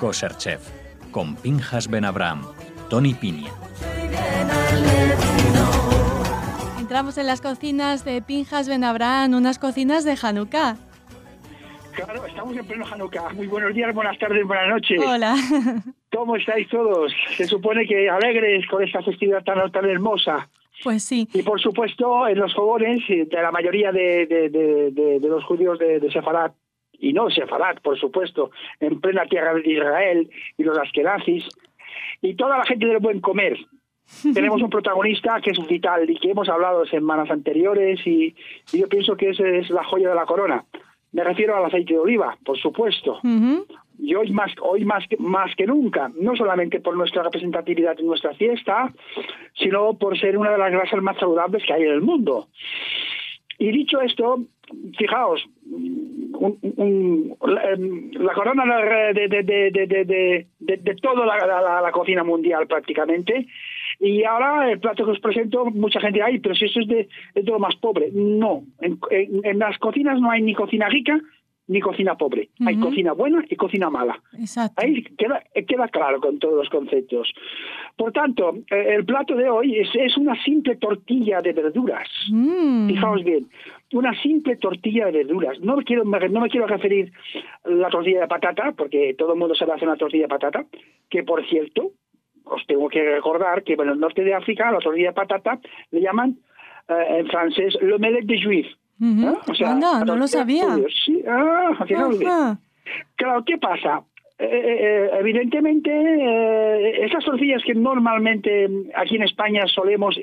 Kosher Chef, con Pinchas Ben Abraham, Tony Piña. Entramos en las cocinas de Pinchas Ben Abraham, unas cocinas de Hanukkah. Claro, estamos en pleno Hanukkah. Muy buenos días, buenas tardes, buenas noches. Hola. ¿Cómo estáis todos? Se supone que alegres con esta festividad tan hermosa. Pues sí. Y por supuesto, en los fogones de la mayoría de los judíos de Sefarad, y no Sefarad, por supuesto, en plena tierra de Israel, y los askenazis, y toda la gente del buen comer. Tenemos un protagonista que es vital y que hemos hablado semanas anteriores, y yo pienso que ese es la joya de la corona. Me refiero al aceite de oliva, por supuesto. Uh-huh. Y hoy más que nunca, no solamente por nuestra representatividad en nuestra fiesta, sino por ser una de las grasas más saludables que hay en el mundo. Y dicho esto, fijaos, la corona de toda la cocina mundial prácticamente. Y ahora el plato que os presento, mucha gente dice, pero si esto es de lo más pobre. No, en las cocinas no hay ni cocina rica ni cocina pobre. Uh-huh. Hay cocina buena y cocina mala. Exacto. Ahí queda claro con todos los conceptos. Por tanto, el plato de hoy es una simple tortilla de verduras. Fijaos bien, una simple tortilla de verduras. No me quiero referir a la tortilla de patata, porque todo el mundo sabe hacer una tortilla de patata, que por cierto, os tengo que recordar que en el norte de África la tortilla de patata le llaman en francés l'omelette de juif. Uh-huh. O sea, no lo sabía. Sí. Claro, ¿qué pasa? Evidentemente, esas tortillas que normalmente aquí en España solemos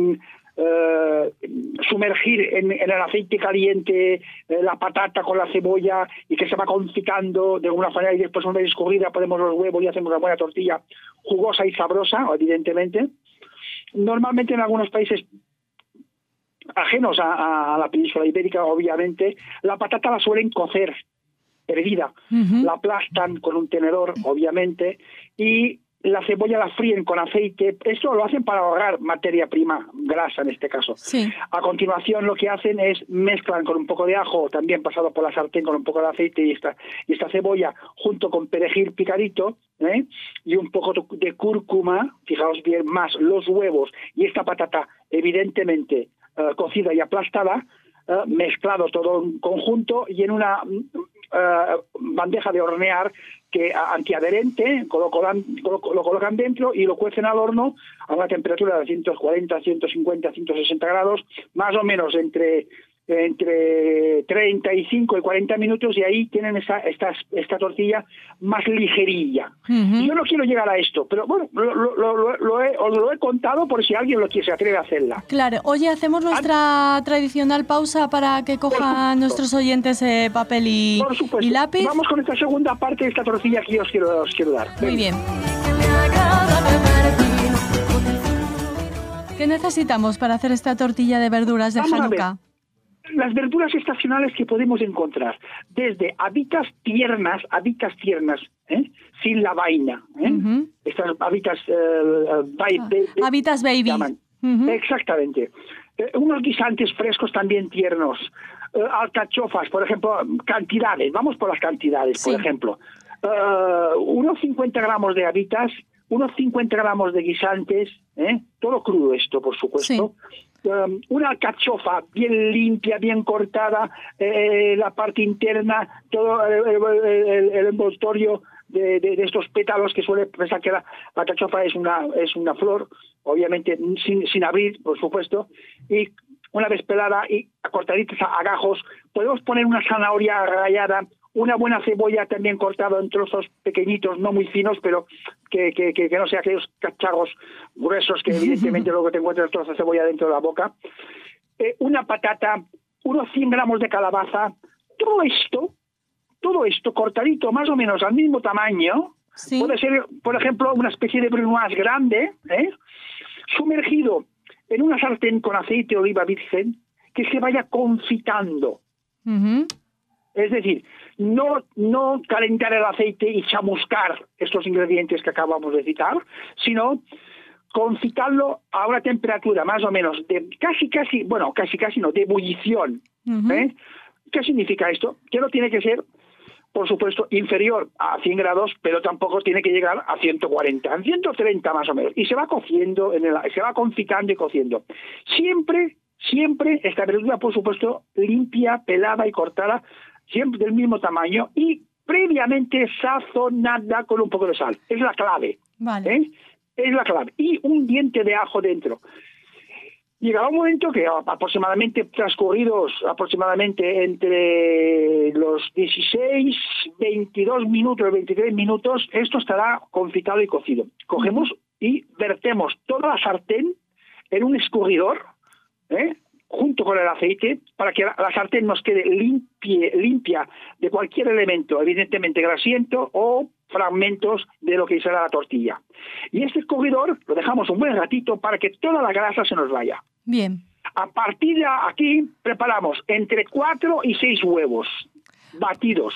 sumergir en el aceite caliente, la patata con la cebolla y que se va confitando de alguna manera, y después una vez escurrida ponemos los huevos y hacemos una buena tortilla jugosa y sabrosa, evidentemente. Normalmente en algunos países ajenos a la península ibérica, obviamente, la patata la suelen cocer hervida. Uh-huh. La aplastan con un tenedor, obviamente, y la cebolla la fríen con aceite. Esto lo hacen para ahorrar materia prima, grasa en este caso. Sí. A continuación lo que hacen es mezclan con un poco de ajo, también pasado por la sartén con un poco de aceite, y esta cebolla junto con perejil picadito, y un poco de cúrcuma, fijaos bien, más los huevos y esta patata evidentemente cocida y aplastada, mezclado todo en conjunto y en una bandeja de hornear que antiadherente, lo colocan dentro y lo cuecen al horno a una temperatura de 140, 150, 160 grados, más o menos entre 35 y 40 minutos, y ahí tienen esta tortilla más ligerilla. Uh-huh. Yo no quiero llegar a esto, pero bueno, os lo he contado por si alguien se atreve a hacerla. Claro. Oye, hacemos nuestra tradicional pausa para que cojan nuestros oyentes papel y lápiz. Vamos con esta segunda parte de esta tortilla que os quiero dar. Muy bien. ¿Qué necesitamos para hacer esta tortilla de verduras de Hanukkah? Las verduras estacionales que podemos encontrar, desde habitas tiernas, sin la vaina, Uh-huh. Estas habitas habitas baby. Uh-huh. Exactamente. Unos guisantes frescos también tiernos, alcachofas, por ejemplo, cantidades, vamos por las cantidades, sí. Por ejemplo, unos 50 gramos de habitas, unos 50 gramos de guisantes, todo crudo esto, por supuesto. Sí. Una alcachofa bien limpia, bien cortada, la parte interna, todo el envoltorio de estos pétalos que suele pensar que la alcachofa es una flor, obviamente sin abrir, por supuesto, y una vez pelada y cortaditas a gajos. Podemos poner una zanahoria rallada, una buena cebolla también cortada en trozos pequeñitos, no muy finos, pero que no sea aquellos cacharros gruesos que evidentemente luego te encuentras trozos de cebolla dentro de la boca. Una patata, unos 100 gramos de calabaza, todo esto cortadito más o menos al mismo tamaño. Sí. Puede ser, por ejemplo, una especie de brunoise grande, sumergido en una sartén con aceite de oliva virgen que se vaya confitando. Uh-huh. Es decir, no calentar el aceite y chamuscar estos ingredientes que acabamos de citar, sino confitarlo a una temperatura más o menos de casi no, de ebullición. Uh-huh. ¿Qué significa esto? Que no tiene que ser por supuesto, inferior a 100 grados, pero tampoco tiene que llegar a 140, a 130 más o menos. Y se va cociendo, se va confitando y cociendo. Siempre esta verdura, por supuesto, limpia, pelada y cortada, siempre del mismo tamaño y previamente sazonada con un poco de sal. Es la clave. Vale. Es la clave. Y un diente de ajo dentro. Llegará un momento que transcurridos entre los 16, 22 minutos, 23 minutos, esto estará confitado y cocido. Cogemos y vertemos toda la sartén en un escurridor, junto con el aceite, para que la sartén nos quede limpia de cualquier elemento, evidentemente grasiento o fragmentos de lo que será la tortilla. Y este escurridor lo dejamos un buen ratito para que toda la grasa se nos vaya. Bien. A partir de aquí preparamos entre 4 y 6 huevos batidos.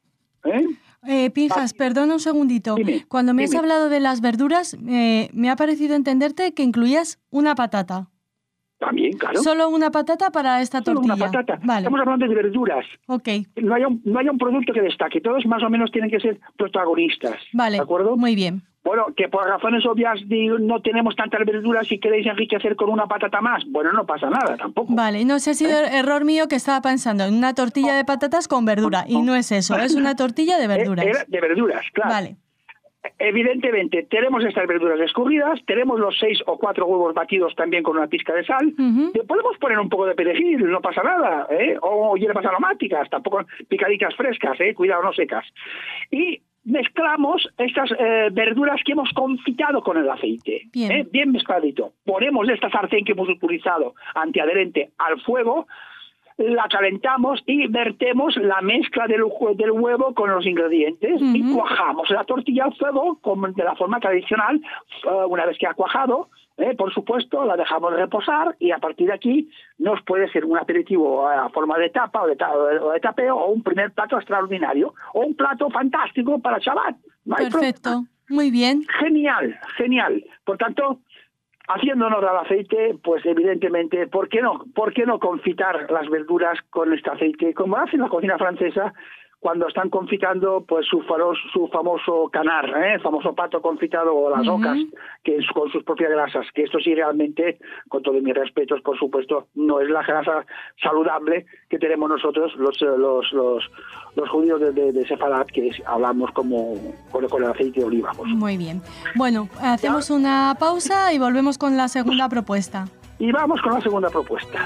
Pinjas, perdona un segundito. Dime, Cuando me has hablado de las verduras, me ha parecido entenderte que incluías una patata. También, claro. Solo una patata para esta tortilla. Solo una patata. Vale. Estamos hablando de verduras. Ok. No haya un producto que destaque. Todos más o menos tienen que ser protagonistas. Vale. ¿De acuerdo? Muy bien. Bueno, que por razones obvias no tenemos tantas verduras, si queréis enriquecer con una patata más, bueno, no pasa nada tampoco. Vale, no sé si ha sido error mío que estaba pensando en una tortilla de patatas con verdura, y no es eso, es una tortilla de verduras. De verduras, claro. Vale. Evidentemente, tenemos estas verduras escurridas, tenemos los 6 o 4 huevos batidos también con una pizca de sal. Podemos poner un poco de perejil, no pasa nada, o hierbas aromáticas, tampoco picaditas frescas, cuidado, no secas. Y mezclamos estas verduras que hemos confitado con el aceite, bien mezcladito. Ponemos esta sartén que hemos utilizado antiadherente al fuego, la calentamos y vertemos la mezcla del huevo con los ingredientes y cuajamos la tortilla al fuego de la forma tradicional. Una vez que ha cuajado, por supuesto, la dejamos reposar y a partir de aquí nos puede ser un aperitivo a forma de tapa o de tapeo o un primer plato extraordinario o un plato fantástico para Shabbat. Perfecto, muy bien. Genial. Por tanto, haciendo honor al aceite, pues evidentemente, ¿por qué no confitar las verduras con este aceite? Como hace en la cocina francesa, cuando están confitando pues su famoso canard, el famoso pato confitado o las ocas, que es con sus propias grasas, que esto sí realmente, con todos mis respetos, por supuesto, no es la grasa saludable que tenemos nosotros los judíos de Sefarad, que hablamos con el aceite de oliva. Pues. Muy bien. Bueno, hacemos una pausa y volvemos con la segunda propuesta. Y vamos con la segunda propuesta.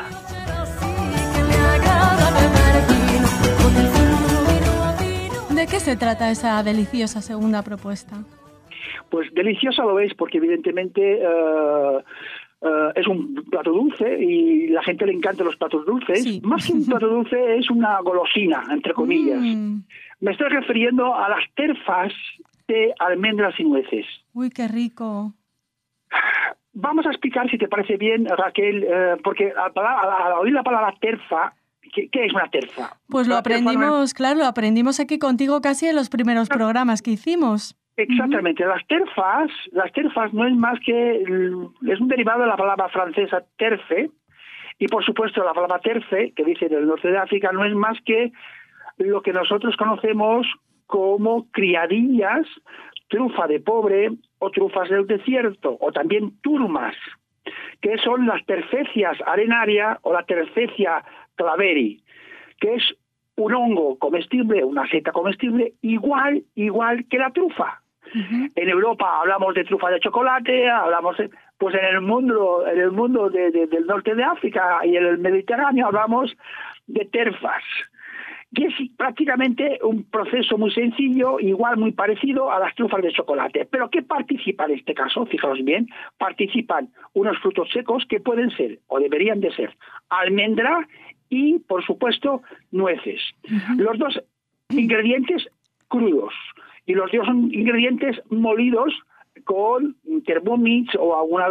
¿De qué se trata esa deliciosa segunda propuesta? Pues deliciosa lo veis porque evidentemente es un plato dulce y la gente le encantan los platos dulces. Sí. Más que un plato dulce es una golosina, entre comillas. Me estoy refiriendo a las terfas de almendras y nueces. Uy, qué rico. Vamos a explicar, si te parece bien, Raquel, porque al oír la palabra terfa, ¿qué es una terfa? Pues lo aprendimos, claro, lo aprendimos aquí contigo casi en los primeros programas que hicimos. Exactamente. Las terfas no es más que, es un derivado de la palabra francesa terfe, y por supuesto la palabra terfe, que dice del norte de África, no es más que lo que nosotros conocemos como criadillas, trufa de pobre o trufas del desierto, o también turmas, que son las terfecias arenaria o la terfecia claveri, que es un hongo comestible, una seta comestible, igual que la trufa. En Europa hablamos de trufa de chocolate, pues en el mundo del norte de África y en el Mediterráneo hablamos de terfas, que es prácticamente un proceso muy sencillo, igual muy parecido a las trufas de chocolate. Pero ¿qué participa en este caso? Fijaos bien, participan unos frutos secos que pueden ser, o deberían de ser, almendra y, por supuesto, nueces. Los dos ingredientes crudos y los dos ingredientes molidos con Thermomix o algunos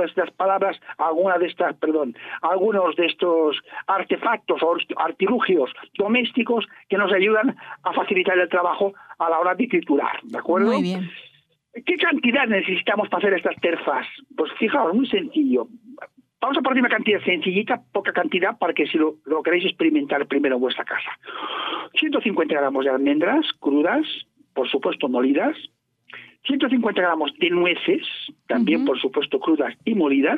de estos artefactos o artilugios domésticos que nos ayudan a facilitar el trabajo a la hora de triturar, ¿de acuerdo? Muy bien. ¿Qué cantidad necesitamos para hacer estas terfas? Pues fijaos, muy sencillo. Vamos a partir de una cantidad sencillita, poca cantidad, para que si lo queréis experimentar primero en vuestra casa. 150 gramos de almendras crudas, por supuesto molidas. 150 gramos de nueces, también por supuesto crudas y molidas.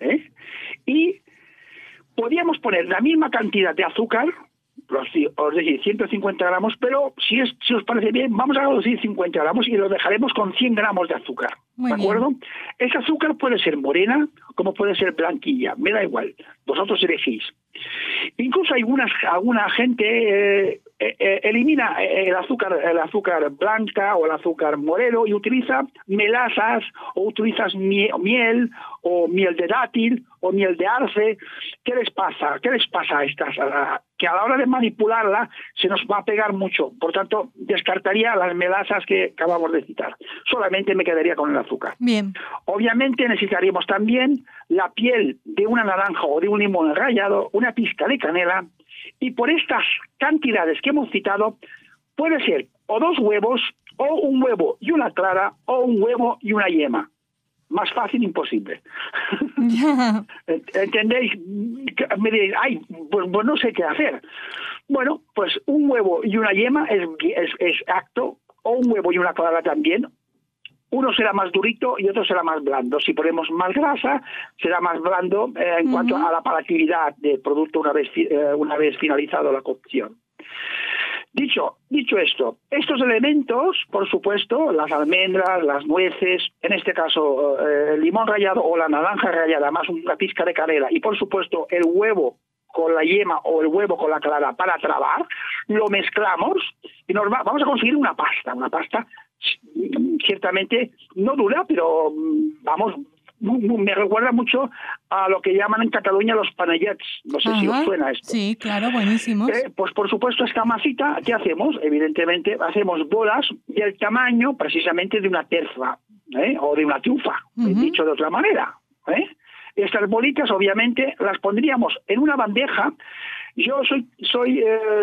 Y podríamos poner la misma cantidad de azúcar, os decir 150 gramos, pero si os parece bien, vamos a reducir 50 gramos y lo dejaremos con 100 gramos de azúcar. Muy ¿De acuerdo? Bien. Ese azúcar puede ser morena como puede ser blanquilla, me da igual, vosotros elegís. Incluso alguna gente elimina el azúcar blanca o el azúcar moreno y utiliza melasas o utilizas miel o miel de dátil o miel de arce. ¿Qué les pasa? ¿Qué les pasa a estas? Que a la hora de manipularla se nos va a pegar mucho. Por tanto, descartaría las melasas que acabamos de citar. Solamente me quedaría con el azúcar. Bien. Obviamente necesitaríamos también la piel de una naranja o de un limón rallado, una pizca de canela, y por estas cantidades que hemos citado, puede ser o 2 huevos, o un huevo y una clara, o un huevo y una yema. Más fácil imposible. ¿Entendéis? Me diréis, pues no sé qué hacer. Bueno, pues un huevo y una yema es apto, o un huevo y una clara también. Uno será más durito y otro será más blando. Si ponemos más grasa, será más blando en cuanto a la palatabilidad del producto una vez finalizado la cocción. Dicho esto, estos elementos, por supuesto, las almendras, las nueces, en este caso el limón rallado o la naranja rallada, más una pizca de canela, y por supuesto el huevo con la yema o el huevo con la clara para trabar, lo mezclamos y vamos a conseguir una pasta ciertamente no dura, pero vamos, me recuerda mucho a lo que llaman en Cataluña los panellets. No sé si os suena esto. Sí, claro, buenísimos. Pues por supuesto esta masita, ¿qué hacemos? Evidentemente hacemos bolas del tamaño precisamente de una terza, o de una trufa, dicho de otra manera. Estas bolitas obviamente las pondríamos en una bandeja. Yo soy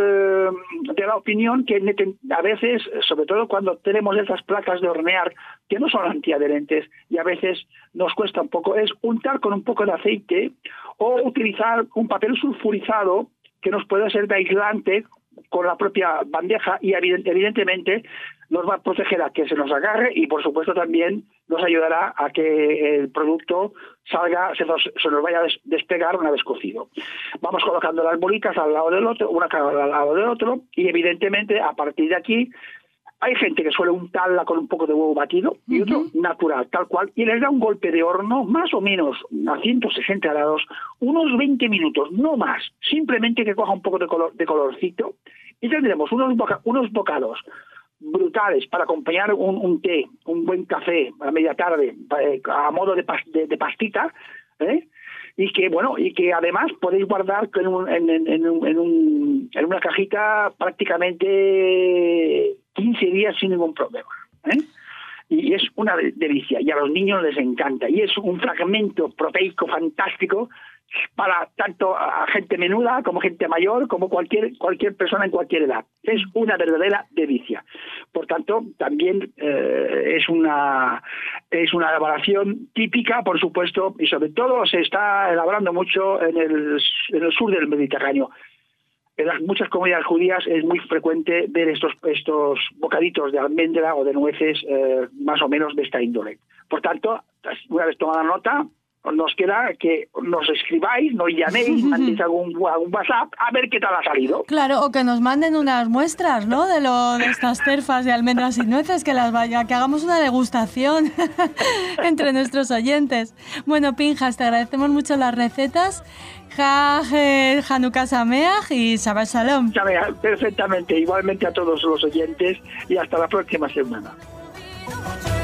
de la opinión que a veces, sobre todo cuando tenemos esas placas de hornear que no son antiadherentes y a veces nos cuesta un poco, es untar con un poco de aceite o utilizar un papel sulfurizado que nos puede ser de aislante con la propia bandeja y evidentemente nos va a proteger a que se nos agarre y por supuesto también nos ayudará a que el producto salga, se nos vaya a despegar una vez cocido. Vamos colocando las bolitas al lado del otro, una al lado del otro, y evidentemente a partir de aquí hay gente que suele untarla con un poco de huevo batido y otro natural, tal cual, y les da un golpe de horno más o menos a 160 grados, unos 20 minutos, no más, simplemente que coja un poco de colorcito, y tendremos unos bocados brutales para acompañar un té, un buen café a media tarde, a modo de pastita, y que además podéis guardar en una cajita prácticamente 15 días sin ningún problema. Y es una delicia, y a los niños les encanta, y es un fragmento proteico fantástico para tanto a gente menuda como gente mayor, como cualquier persona en cualquier edad. Es una verdadera delicia. Por tanto, también es una elaboración típica, por supuesto, y sobre todo se está elaborando mucho en el sur del Mediterráneo. En las muchas comunidades judías es muy frecuente ver estos bocaditos de almendra o de nueces más o menos de esta índole. Por tanto, una vez tomada nota, nos queda que nos escribáis, nos llaméis, mandéis algún WhatsApp a ver qué tal ha salido. Claro, o que nos manden unas muestras, ¿no? De estas terfas de almendras y nueces, que hagamos una degustación entre nuestros oyentes. Bueno, Pinjas, te agradecemos mucho las recetas. Hanukkah Sameach y Shabbat Shalom. Perfectamente, igualmente a todos los oyentes y hasta la próxima semana.